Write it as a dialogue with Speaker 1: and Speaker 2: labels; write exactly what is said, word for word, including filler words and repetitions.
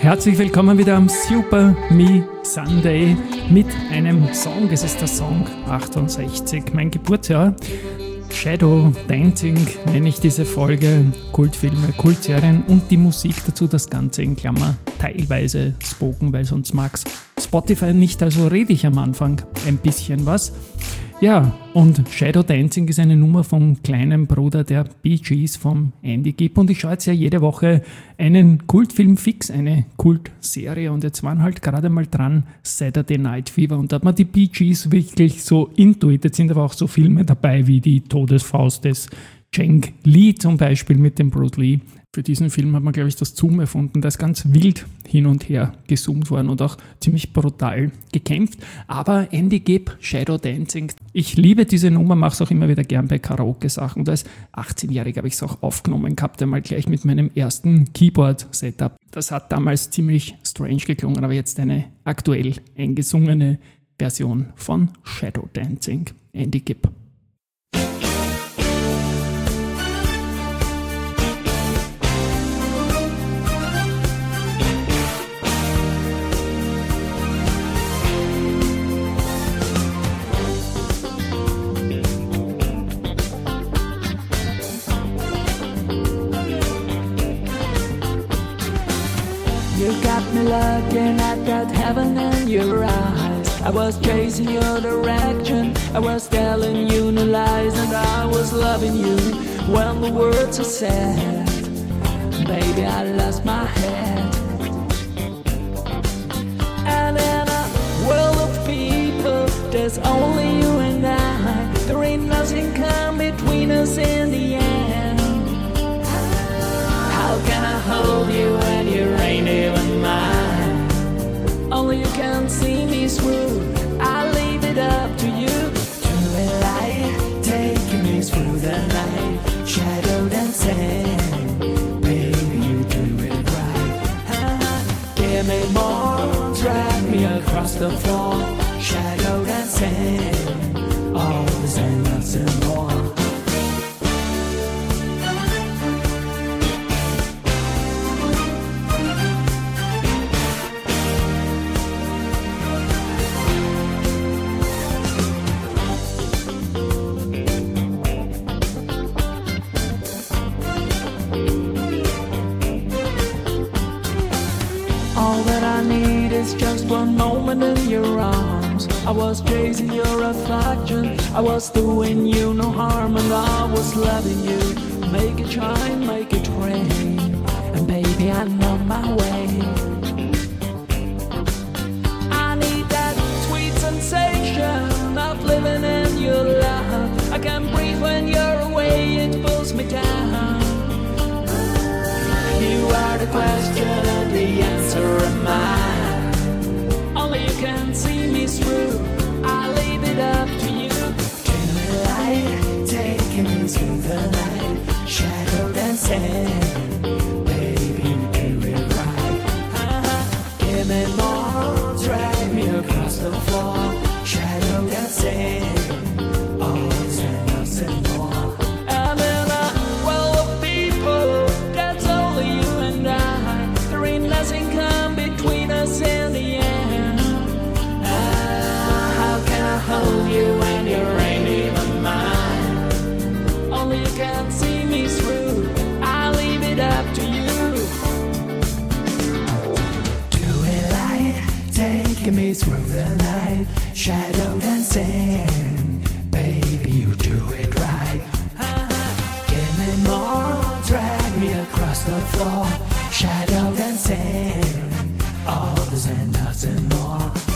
Speaker 1: Herzlich willkommen wieder am Super Me Sunday mit einem Song. Es ist der Song achtundsechzig, mein Geburtsjahr. Shadow Dancing nenne ich diese Folge. Kultfilme, Kultserien und die Musik dazu, das Ganze in Klammer teilweise spoken, weil sonst mag's Spotify nicht, also rede ich am Anfang ein bisschen was. Ja, und Shadow Dancing ist eine Nummer vom kleinen Bruder der Bee Gees, vom Andy Gibb, und ich schaue jetzt ja jede Woche einen Kultfilm fix, eine Kultserie, und jetzt waren halt gerade mal dran Saturday Night Fever, und da hat man die Bee Gees wirklich so intuit. Jetzt sind aber auch so Filme dabei wie die Todesfaust des Cheng Li zum Beispiel mit dem Bruce Lee. Für diesen Film hat man, glaube ich, das Zoom erfunden. Da ist ganz wild hin und her gezoomt worden und auch ziemlich brutal gekämpft. Aber Andy Gibb, Shadow Dancing. Ich liebe diese Nummer, mache es auch immer wieder gern bei Karaoke-Sachen. Und als achtzehnjähriger habe ich es auch aufgenommen gehabt, einmal gleich mit meinem ersten Keyboard-Setup. Das hat damals ziemlich strange geklungen, aber jetzt eine aktuell eingesungene Version von Shadow Dancing. Andy Gibb.
Speaker 2: You got me looking at that heaven in your eyes. I was chasing your direction, I was telling you no lies, and I was loving you when the words are said. Baby, I lost my head. And in a world of people, there's only you and I. There ain't nothing come between us in the end. How can I hold you when you ain't even mine? Only you can see me through, I'll leave it up to you. To a light, taking me through the night. Shadow dancing, baby, you do it right. Give me more, drag me across the floor. Shadow dancing, all this and nothing more. It's just one moment in your arms. I was chasing your affection, I was doing you no harm, and I was loving you. Make it shine, make it rain, and baby, I'm on my way. I need that sweet sensation of living in your love. I can't breathe when you're away, it pulls me down. You are the question and the answer am mine. Only you can see me through, I'll leave it up to you. To the light, taking me through the night. Shadow dancing, baby, you do it right. Uh-huh. Give me more, drag me across the floor. Shadow dancing, all this and nothing more. And in a world of people, that's only you and I. There ain't nothing come between us in the end. Hold you when you ain't even mine. Only you can see me through, I'll leave it up to you. Do it light, taking me through the night. Shadow dancing, baby, you do it right. Uh-huh. Give me more, drag me across the floor. Shadow dancing, all this and nothing more.